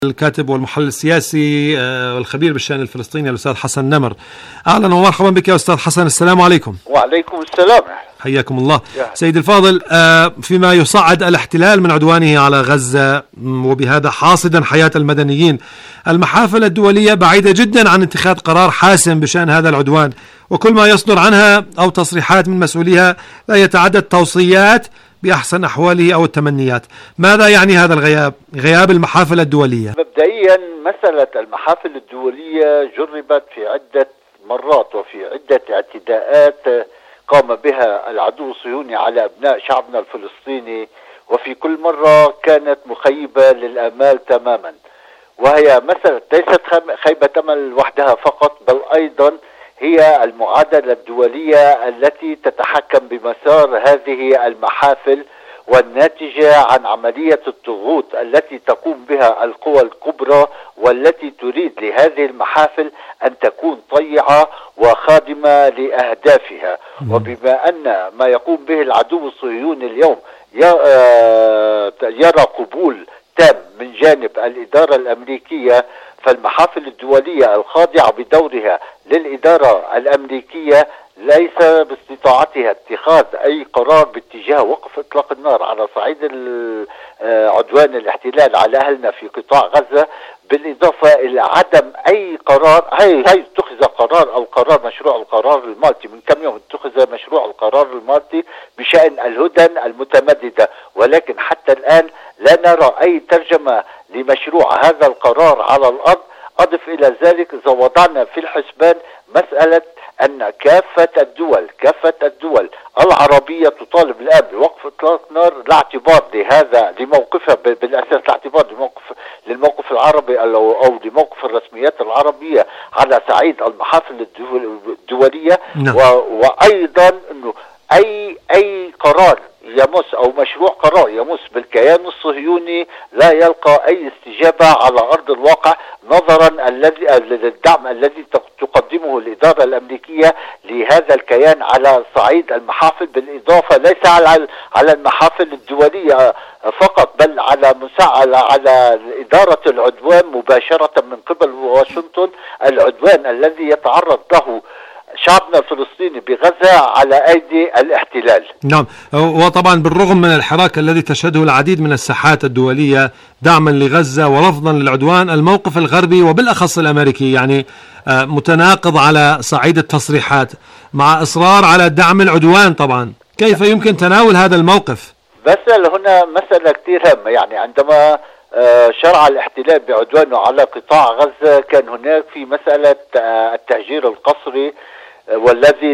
الكاتب والمحلل السياسي والخبير بالشأن الفلسطيني الأستاذ حسن نمر. أهلا ومرحبا بك يا أستاذ حسن، السلام عليكم. وعليكم السلام. حياكم الله. سيد الفاضل، فيما يصعد الاحتلال من عدوانه على غزة وبهذا حاصدا حياة المدنيين، المحافل الدولية بعيدة جدا عن اتخاذ قرار حاسم بشأن هذا العدوان، وكل ما يصدر عنها أو تصريحات من مسؤوليها لا يتعدى التوصيات بأحسن أحواله أو التمنيات. ماذا يعني هذا الغياب، غياب المحافل الدولية؟ مبدئيا مسألة المحافل الدولية جربت في عدة مرات وفي عدة اعتداءات قام بها العدو الصهيوني على أبناء شعبنا الفلسطيني، وفي كل مرة كانت مخيبة للآمال تماما. وهي مسألة ليست خيبة أمل وحدها فقط، بل أيضا هي المعادلة الدولية التي تتحكم بمسار هذه المحافل، والناتجة عن عملية الضغوط التي تقوم بها القوى الكبرى، والتي تريد لهذه المحافل أن تكون طيعة وخادمة لأهدافها. وبما أن ما يقوم به العدو الصهيوني اليوم يرى قبول تام من جانب الإدارة الأمريكية، فالمحافل الدولية الخاضعة بدورها للإدارة الأمريكية ليس باستطاعتها اتخاذ أي قرار باتجاه وقف إطلاق النار على صعيد عدوان الاحتلال على أهلنا في قطاع غزة، بالإضافة إلى عدم أي قرار. هي اتخذ قرار أو مشروع القرار المالطي من كم يوم، اتخذ مشروع القرار المالطي بشأن الهدن المتمددة، ولكن حتى الآن لا نرى أي ترجمة لمشروع هذا القرار على الأرض. أضف إلى ذلك إذا وضعنا في الحسبان مسألة أن كافة الدول العربية تطالب الآن بوقف إطلاق نار، لا اعتبار لهذا لموقفها بالأساس، لا اعتبار للموقف العربي أو لموقف الرسميات العربية على صعيد المحافل الدولية. وأيضا أنه أي قرار يمس أو مشروع قرار يمس بالكيان الصهيوني لا يلقى أي استجابة على أرض الواقع، نظرا للدعم الذي تقدمه الإدارة الأمريكية لهذا الكيان على صعيد المحافل، بالإضافة ليس على المحافل الدولية فقط، بل على إدارة العدوان مباشرة من قبل واشنطن، العدوان الذي يتعرض له شعبنا الفلسطيني بغزة على أيدي الاحتلال. نعم، وطبعا بالرغم من الحراك الذي تشهده العديد من الساحات الدولية دعما لغزة ورفضا للعدوان، الموقف الغربي وبالأخص الأمريكي يعني متناقض على صعيد التصريحات مع إصرار على دعم العدوان. طبعا كيف يمكن تناول هذا الموقف؟ هنا مسألة كثير هامة. يعني عندما شرع الاحتلال بعدوانه على قطاع غزة كان هناك في مسألة التهجير القسري، والذي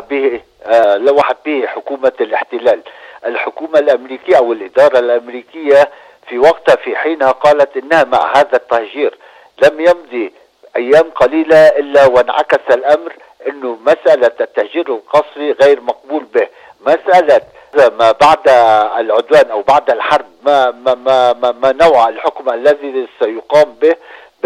لوحت به حكومة الاحتلال. الحكومة الأمريكية أو الإدارة الأمريكية في وقتها في حينها قالت إنها مع هذا التهجير. لم يمضي أيام قليلة إلا وانعكس الأمر إنه مسألة التهجير القسري غير مقبول به. مسألة ما بعد العدوان أو بعد الحرب ما نوع الحكم الذي سيقام به،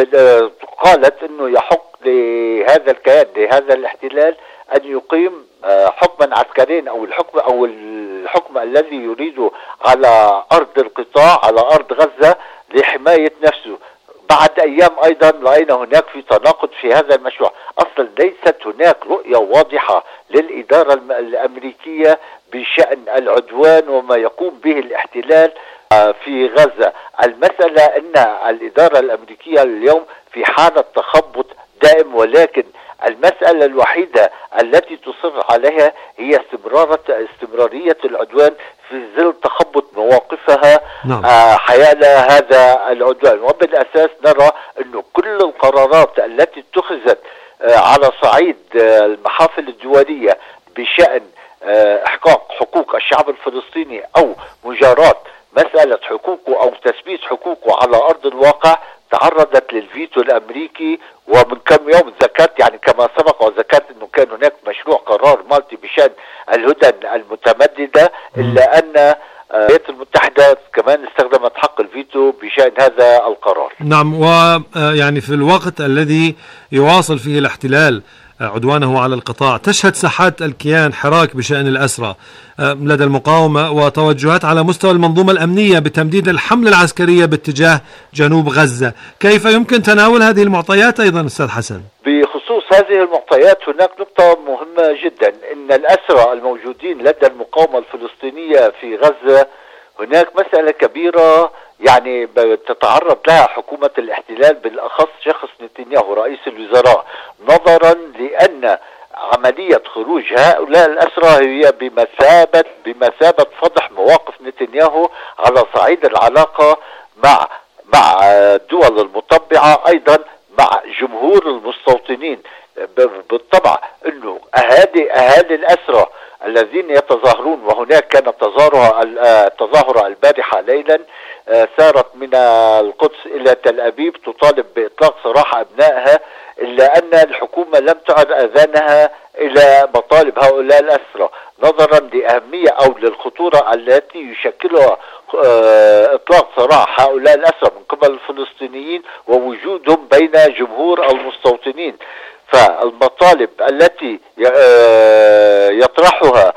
قالت إنه يحق لهذا الكيان لهذا الاحتلال أن يقيم حكما عسكريا أو الحكم الذي يريده على أرض القطاع، على أرض غزة لحماية نفسه. بعد أيام أيضا رأينا هناك في تناقض في هذا المشروع. أصلا ليست هناك رؤية واضحة للإدارة الأمريكية بشأن العدوان وما يقوم به الاحتلال في غزة. المسألة أن الإدارة الأمريكية اليوم في حالة تخبط دائم، ولكن المسألة الوحيدة التي تصر عليها هي استمرارية العدوان في ظل تخبط مواقفها حيال هذا العدوان. وبالأساس نرى أن كل القرارات التي اتخذت على صعيد المحافل الدولية بشأن إحقاق حقوق الشعب الفلسطيني أو مجاراة مسألة حقوقه أو تثبيت حقوقه على أرض الواقع تعرضت للفيتو الأمريكي. ومن كم يوم ذكرت، يعني كما سبق وذكرت أنه كان هناك مشروع قرار مالطي بشأن الهدن المتمددة، إلا أن الولايات المتحدة كمان استخدمت حق الفيتو بشأن هذا القرار. نعم، ويعني في الوقت الذي يواصل فيه الاحتلال عدوانه على القطاع. تشهد ساحات الكيان حراك بشأن الأسرى لدى المقاومة، وتوجهات على مستوى المنظومة الأمنية بتمديد الحملة العسكرية باتجاه جنوب غزة. كيف يمكن تناول هذه المعطيات أيضا أستاذ حسن؟ بخصوص هذه المعطيات هناك نقطة مهمة جدا، إن الأسرى الموجودين لدى المقاومة الفلسطينية في غزة هناك مسألة كبيرة يعني تتعرض لها حكومة الاحتلال، بالأخص شخص نتنياهو رئيس الوزراء، نظرا لأن عملية خروج هؤلاء الأسرى هي بمثابة فضح مواقف نتنياهو على صعيد العلاقة مع الدول المطبعة، أيضا مع جمهور المستوطنين. بالطبع أنه أهالي الأسرى الذين يتظاهرون، وهناك كانت تظاهرة البارحة ليلا سارت من القدس إلى تل أبيب تطالب بإطلاق سراح أبنائها، إلا أن الحكومة لم تعد أذانها إلى مطالب هؤلاء الأسرى، نظرا لأهمية أو للخطورة التي يشكلها إطلاق سراح هؤلاء الأسرى من قبل الفلسطينيين ووجودهم بين جمهور المستوطنين. فالمطالب التي يطرحها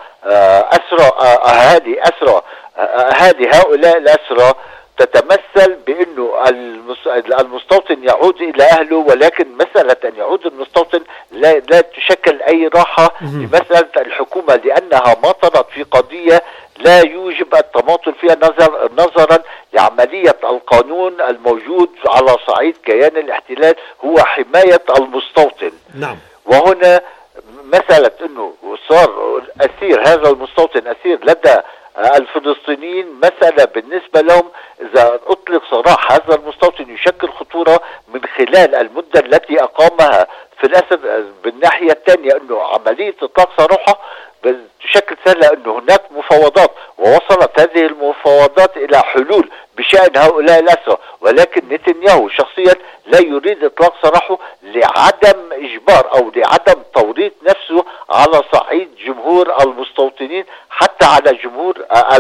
أهالي هؤلاء الأسرى تتمثل بأنه المستوطن يعود إلى أهله، ولكن مسألة أن يعود المستوطن لا تشكل أي راحة لمسألة الحكومة، لأنها ماطلت في قضية لا يوجب التماطل فيها نظرا لعملية القانون الموجود على صعيد كيان الاحتلال هو حماية المستوطن. نعم. وهنا مسألة أنه صار هذا المستوطن أسير لدى الفلسطينيين، مسألة بالنسبة لهم إذا أطلق سراح هذا المستوطن يشكل خطورة من خلال المدة التي أقامها في الأسر. بالناحية الثانية أنه عملية إطلاق سراحه بشكل سهل، أنه هناك مفاوضات ووصلت هذه المفاوضات إلى حلول بشأن هؤلاء الأسرى، ولكن نتنياهو شخصيا لا يريد إطلاق سراحه لعدم إجبار أو لعدم توريط نفسه على صعيد جمهور المستوطنين، حتى على جمهور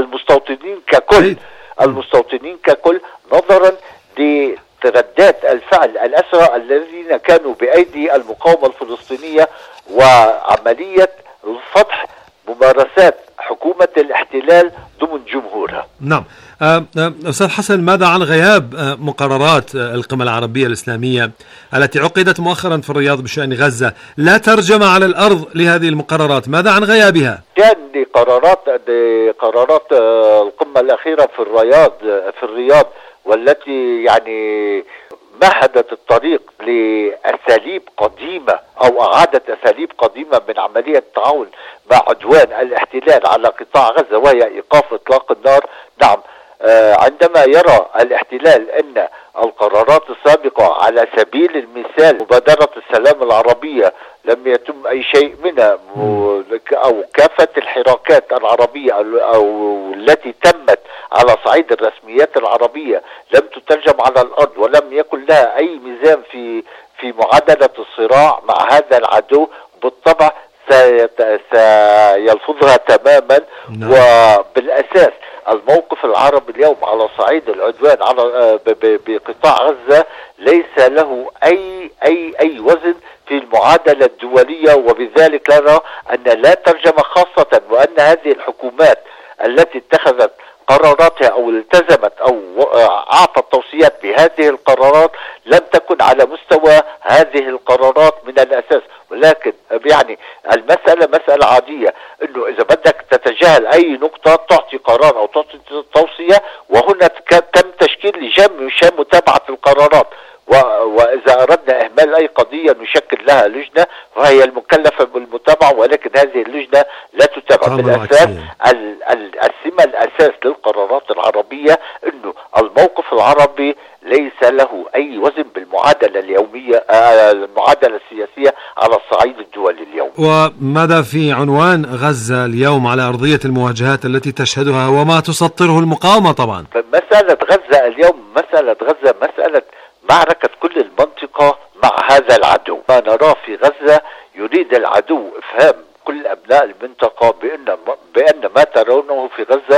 المستوطنين ككل نظرا لتردات الفعل الأسرى الذين كانوا بأيدي المقاومة الفلسطينية وعملية الفضح ممارسات حكومة الاحتلال ضمن جمهورها. نعم. أستاذ حسن، ماذا عن غياب مقررات القمة العربية الإسلامية التي عقدت مؤخرا في الرياض بشأن غزة؟ لا ترجمة على الأرض لهذه المقررات، ماذا عن غيابها؟ كان قرارات القمة الأخيرة في الرياض والتي يعني مهدت الطريق لأساليب قديمة أو أعادت أساليب قديمة من عملية التعاون مع عدوان الاحتلال على قطاع غزة، وهي إيقاف إطلاق النار. نعم، عندما يرى الاحتلال أن القرارات السابقة على سبيل المثال مبادرة السلام العربية لم يتم أي شيء منها، أو كافة الحراكات العربية أو التي تمت على صعيد الرسميات العربية لم تترجم على الأرض، ولم يكن لها أي ميزان في معادلة الصراع مع هذا العدو، بالطبع سيلفظها تماما. وبالأساس الموقف العربي اليوم على صعيد العدوان على بقطاع غزة ليس له أي وزن في المعادلة الدولية، وبذلك نرى أن لا ترجمة، خاصة وأن هذه الحكومات التي اتخذت قراراتها أو التزمت أو أعطت توصيات بهذه القرارات لم تكن على مستوى هذه القرارات من الأساس. ولكن يعني المسألة مسألة عادية، أنه إذا بدك تتجاهل أي نقطة تعطي قرار أو تعطي توصية، وهنا تم تشكيل لجان متابعة القرارات، وإذا أردنا إهمال أي قضية نشكل لها لجنة وهي المكلفة بالمتابعة، ولكن هذه اللجنة لا تتابع. بالأساس السمة الأساس للقرارات العربية أنه الموقف العربي ليس له أي وزن بالمعادلة اليومية، المعادلة السياسية على الصعيد الدولي اليوم. وماذا في عنوان غزة اليوم على أرضية المواجهات التي تشهدها وما تسطره المقاومة؟ طبعا مسألة غزة اليوم مسألة معركة كل المنطقة مع هذا العدو. ما نراه في غزة يريد العدو إفهام كل أبناء المنطقة بأن ما ترونه في غزة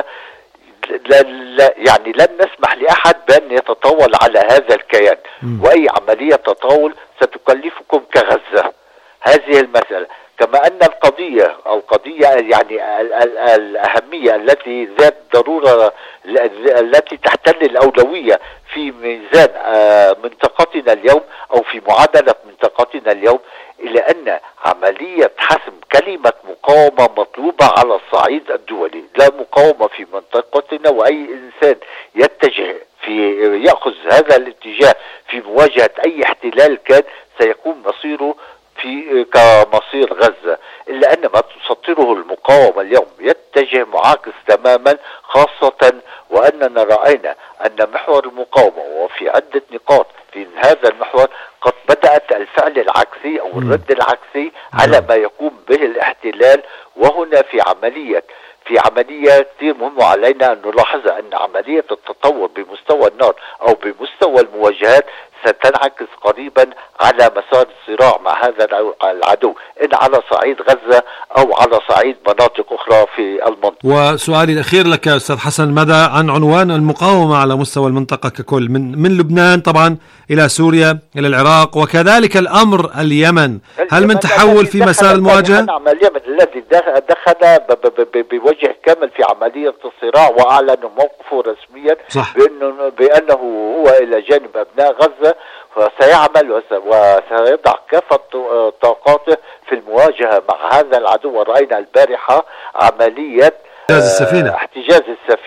يعني لن نسمح لأحد بأن يتطاول على هذا الكيان، وأي عملية تطاول ستكلفكم كغزة. هذه المسألة. كما أن القضية يعني الأهمية التي ذات ضرورة التي تحتل الأولوية في ميزان منطقتنا اليوم أو في معادلة منطقتنا اليوم، إلى أن عملية حسم كلمة مقاومة مطلوبة على الصعيد الدولي. لا مقاومة في منطقتنا، وأي إنسان يأخذ هذا الاتجاه في مواجهة أي احتلال كان سيكون مصيره كمصير غزة. إلا أن ما تسطره المقاومة اليوم يتجه معاكس تماما، خاصة وأننا رأينا أن محور المقاومة وفي عدة نقاط في هذا المحور قد بدأت الفعل العكسي أو الرد العكسي على ما يقوم به الاحتلال. وهنا في عملية كثير مهمة علينا أن نلاحظ أن عملية التطور بمستوى النار أو بمستوى المواجهات ستنعكس قريبا على مسار الصراع مع هذا العدو، إن على صعيد غزة أو على صعيد مناطق أخرى في المنطقة. وسؤالي الأخير لك أستاذ حسن، ماذا عن عنوان المقاومة على مستوى المنطقة ككل، من لبنان طبعا إلى سوريا إلى العراق وكذلك الأمر اليمن؟ هل من تحول في مسار المواجهة؟ اليمن الذي دخل بوجه كامل في عملية الصراع وأعلن موقفه رسميا بأنه هو إلى جانب أبناء غزة، وسيعمل وسيضع كافة طاقاته في المواجهة مع هذا العدو. ورأينا البارحة عملية احتجاز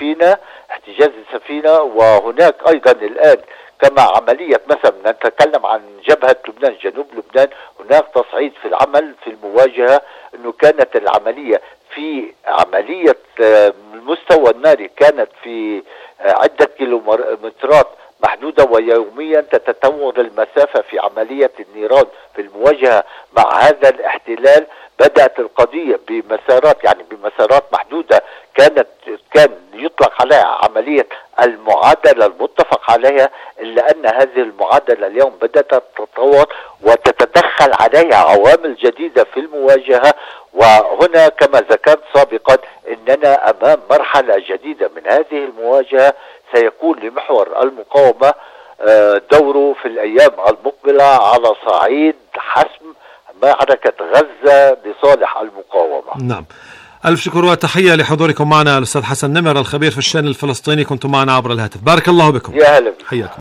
السفينة. وهناك أيضا الآن كما عملية مثلا نتكلم عن جبهة لبنان جنوب لبنان، هناك تصعيد في العمل في المواجهة، أنه كانت العملية في عملية المستوى الناري كانت في عدة كيلومترات محدودة، ويوميا تتطور المسافة في عملية النيران في المواجهة مع هذا الاحتلال. بدأت القضية بمسارات محدودة كان يطلق عليها عملية المعادلة المتفق عليها، إلا أن هذه المعادلة اليوم بدأت تتطور وتتدخل عليها عوامل جديدة في المواجهة. وهنا كما ذكرت سابقا إننا أمام مرحلة جديدة من هذه المواجهة، سيكون لمحور المقاومة دوره في الأيام المقبلة على صعيد حسم معركة غزة لصالح المقاومة. نعم، ألف شكر وتحية لحضوركم معنا الأستاذ حسن نمر الخبير في الشأن الفلسطيني، كنتم معنا عبر الهاتف. بارك الله بكم. يا هلا. حياكم.